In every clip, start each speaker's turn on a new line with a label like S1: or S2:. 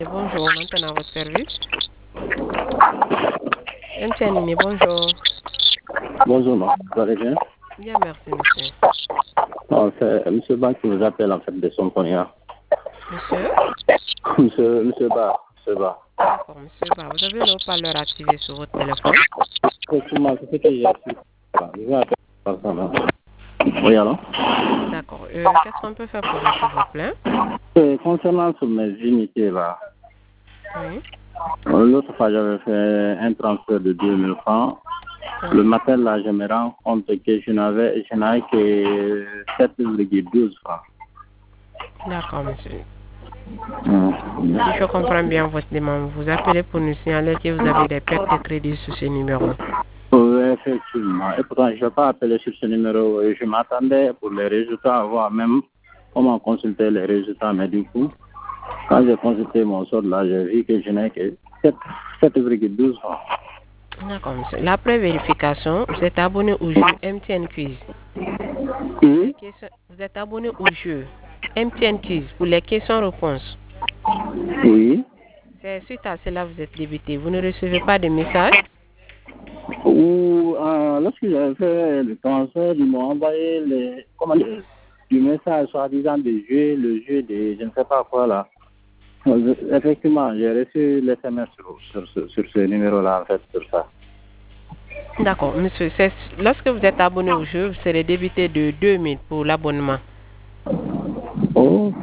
S1: Bonjour, maintenant à votre service. MTN Mimi, bonjour.
S2: Bonjour, ma. Vous allez bien?
S1: Bien, merci, monsieur.
S2: Non, c'est M. Ba qui vous appelle en fait de son cognac.
S1: Monsieur?
S2: Monsieur Ba, Monsieur Ba.
S1: D'accord, monsieur. Bah, vous avez le haut-parleur activé sur votre téléphone.
S2: Effectivement, c'est ce que j'ai reçu. Voilà, je vais appeler par ça, là. Oui, alors?
S1: D'accord. Qu'est-ce qu'on peut faire pour vous, s'il vous plaît?
S2: Concernant sur mes unités, là,
S1: Oui.
S2: l'autre fois, j'avais fait un transfert de 2000 francs.
S1: Oui.
S2: Le matin, là, je me rends compte que je n'avais que 7,12 francs.
S1: D'accord, monsieur.
S2: Hum.
S1: Si je comprends bien votre demande, vous appelez pour nous signaler que vous avez des pertes de crédit sur ce numéro.
S2: Oui, effectivement. Et pourtant, je n'ai pas appelé sur ce numéro. Et je m'attendais pour les résultats, à voir même comment consulter les résultats. Mais du coup, quand j'ai consulté mon solde, là, j'ai vu que je n'ai que 7,12 francs.
S1: D'accord, monsieur. L'après vérification, vous êtes abonné au jeu MTN Quiz.
S2: Oui.
S1: Vous êtes abonné au jeu MTN Quiz pour les questions-réponses.
S2: Oui.
S1: C'est suite à cela que vous êtes débité. Vous ne recevez pas de message?
S2: Ou lorsque j'ai fait le transfert, ils m'ont envoyé du message soi-disant de jouer le jeu de je ne sais pas quoi là. Effectivement, j'ai reçu l'SMS sur ce numéro-là, en fait, sur ça.
S1: D'accord, monsieur. Lorsque vous êtes abonné au jeu, vous serez débité de 2000 pour l'abonnement.
S2: Ok.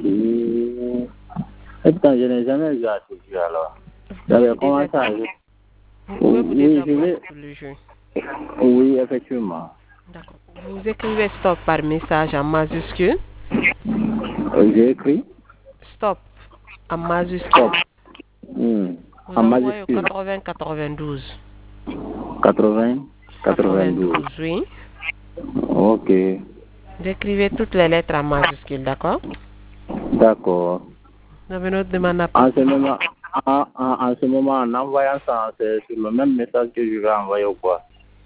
S2: Et pourtant, je n'ai jamais joué à ce jeu alors. J'avais commencé à jouer.
S1: Vous pouvez vous
S2: Oui, je
S1: désabonner
S2: vais.
S1: sur le jeu.
S2: Oui, effectivement.
S1: D'accord. Vous écrivez stop par message en majuscule.
S2: J'ai écrit
S1: Stop en majuscule.
S2: stop.
S1: Vous
S2: En
S1: envoyez au
S2: majuscule.
S1: 80-92.
S2: 80, 92.
S1: Oui.
S2: Ok.
S1: Vous écrivez toutes les lettres en majuscule, d'accord?
S2: D'accord.
S1: Vous avez une autre demande à
S2: En
S1: passer.
S2: ce moment, en ce moment, en envoyant ça, c'est sur le même message que je vais envoyer ou quoi?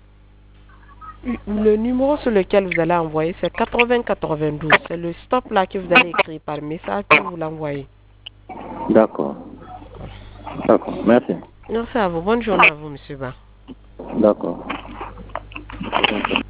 S1: Le numéro sur lequel vous allez envoyer, c'est 80-92. C'est le stop là que vous allez écrire par message pour vous l'envoyer.
S2: D'accord. D'accord. Merci.
S1: Merci à vous. Bonne journée à vous, monsieur Ba.
S2: D'accord.